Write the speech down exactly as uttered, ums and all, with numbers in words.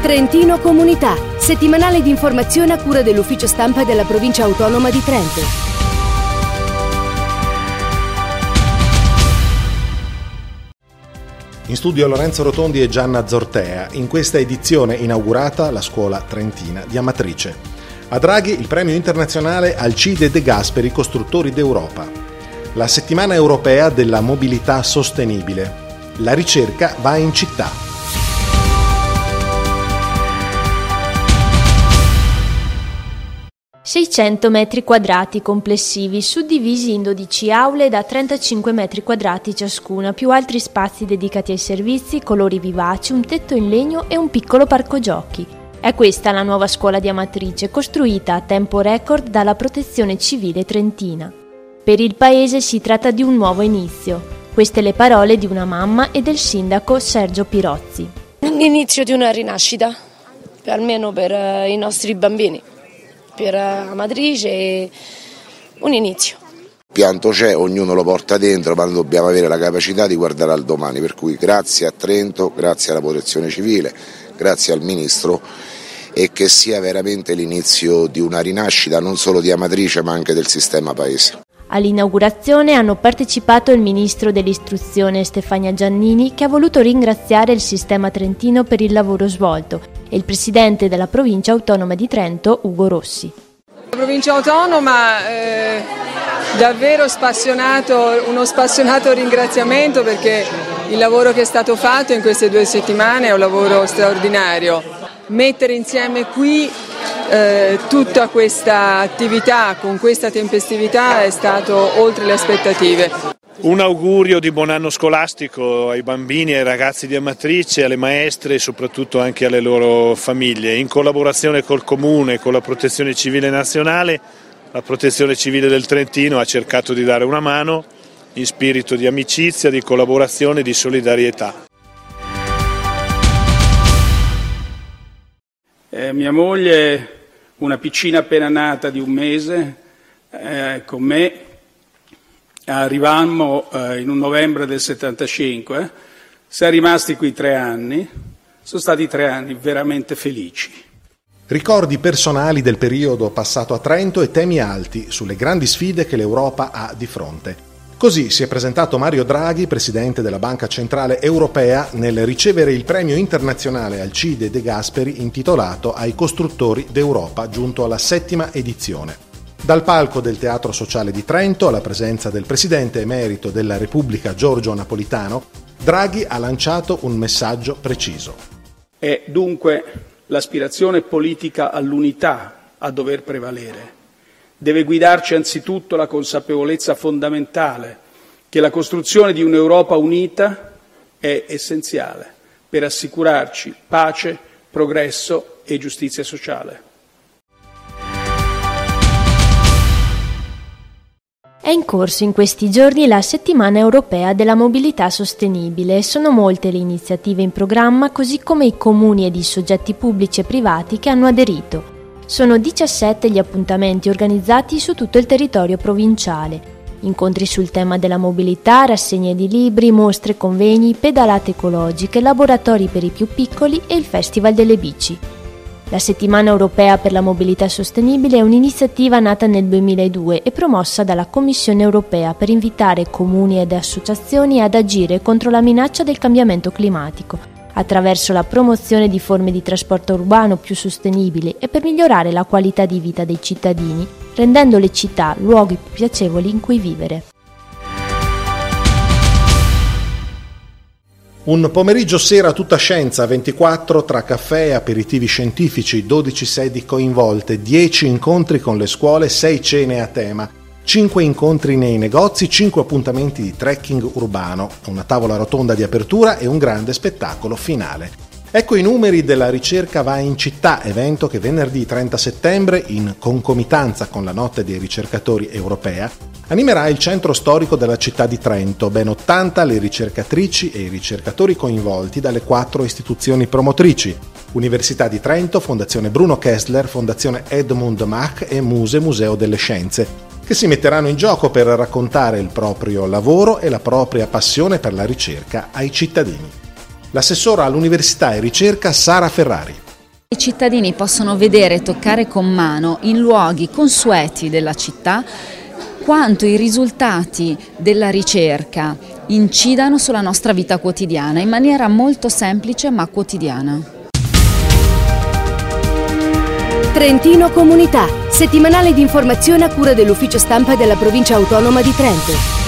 Trentino Comunità, settimanale di informazione a cura dell'ufficio stampa della provincia autonoma di Trento. In studio Lorenzo Rotondi e Gianna Zortea. In questa edizione inaugurata la scuola trentina di Amatrice. A Draghi il premio internazionale Alcide De Gasperi Costruttori d'Europa. La settimana europea della mobilità sostenibile. La ricerca va in città. seicento metri quadrati complessivi, suddivisi in dodici aule da trentacinque metri quadrati ciascuna, più altri spazi dedicati ai servizi, colori vivaci, un tetto in legno e un piccolo parco giochi. È questa la nuova scuola di Amatrice, costruita a tempo record dalla Protezione Civile trentina. Per il paese si tratta di un nuovo inizio. Queste le parole di una mamma e del sindaco Sergio Pirozzi. L'inizio di una rinascita, almeno per uh, i nostri bambini. Per Amatrice è un inizio. Il pianto c'è, ognuno lo porta dentro, ma dobbiamo avere la capacità di guardare al domani, per cui grazie a Trento, grazie alla Protezione Civile, grazie al Ministro, e che sia veramente l'inizio di una rinascita non solo di Amatrice ma anche del sistema paese. All'inaugurazione hanno partecipato il Ministro dell'Istruzione Stefania Giannini, che ha voluto ringraziare il sistema trentino per il lavoro svolto, e il Presidente della Provincia Autonoma di Trento, Ugo Rossi. La Provincia Autonoma eh, davvero spassionato, uno spassionato ringraziamento, perché il lavoro che è stato fatto in queste due settimane è un lavoro straordinario. Mettere insieme qui Eh, tutta questa attività con questa tempestività è stato oltre le aspettative. Un augurio di buon anno scolastico ai bambini, ai ragazzi di Amatrice, alle maestre e soprattutto anche alle loro famiglie. In collaborazione col Comune e con la Protezione Civile Nazionale, la Protezione Civile del Trentino ha cercato di dare una mano in spirito di amicizia, di collaborazione e di solidarietà. Eh, mia moglie, una piccina appena nata di un mese, eh, con me, arrivammo eh, in un novembre del settantacinque, siamo rimasti qui tre anni, sono stati tre anni veramente felici. Ricordi personali del periodo passato a Trento e temi alti sulle grandi sfide che l'Europa ha di fronte. Così si è presentato Mario Draghi, presidente della Banca Centrale Europea, nel ricevere il premio internazionale Alcide De Gasperi intitolato ai costruttori d'Europa, giunto alla settima edizione. Dal palco del Teatro Sociale di Trento, alla presenza del presidente emerito della Repubblica Giorgio Napolitano, Draghi ha lanciato un messaggio preciso. È dunque l'aspirazione politica all'unità a dover prevalere. Deve guidarci anzitutto la consapevolezza fondamentale che la costruzione di un'Europa unita è essenziale per assicurarci pace, progresso e giustizia sociale. È in corso in questi giorni la settimana europea della mobilità sostenibile e sono molte le iniziative in programma, così come i comuni ed i soggetti pubblici e privati che hanno aderito. Sono diciassette gli appuntamenti organizzati su tutto il territorio provinciale. Incontri sul tema della mobilità, rassegne di libri, mostre, convegni, pedalate ecologiche, laboratori per i più piccoli e il Festival delle Bici. La Settimana Europea per la Mobilità Sostenibile è un'iniziativa nata nel duemiladue e promossa dalla Commissione Europea per invitare comuni ed associazioni ad agire contro la minaccia del cambiamento climatico, attraverso la promozione di forme di trasporto urbano più sostenibili e per migliorare la qualità di vita dei cittadini, rendendo le città luoghi più piacevoli in cui vivere. Un pomeriggio sera tutta scienza, ventiquattro tra caffè e aperitivi scientifici, dodici sedi coinvolte, dieci incontri con le scuole, sei cene a tema, cinque incontri nei negozi, cinque appuntamenti di trekking urbano, una tavola rotonda di apertura e un grande spettacolo finale. Ecco i numeri della Ricerca va in città, evento che venerdì trenta settembre, in concomitanza con la Notte dei Ricercatori Europea, animerà il centro storico della città di Trento, ben ottanta le ricercatrici e i ricercatori coinvolti dalle quattro istituzioni promotrici: Università di Trento, Fondazione Bruno Kessler, Fondazione Edmund Mach e Muse Museo delle Scienze, che si metteranno in gioco per raccontare il proprio lavoro e la propria passione per la ricerca ai cittadini. L'assessora all'Università e Ricerca Sara Ferrari. I cittadini possono vedere e toccare con mano in luoghi consueti della città quanto i risultati della ricerca incidano sulla nostra vita quotidiana in maniera molto semplice ma quotidiana. Trentino Comunità, settimanale di informazione a cura dell'Ufficio Stampa della Provincia Autonoma di Trento.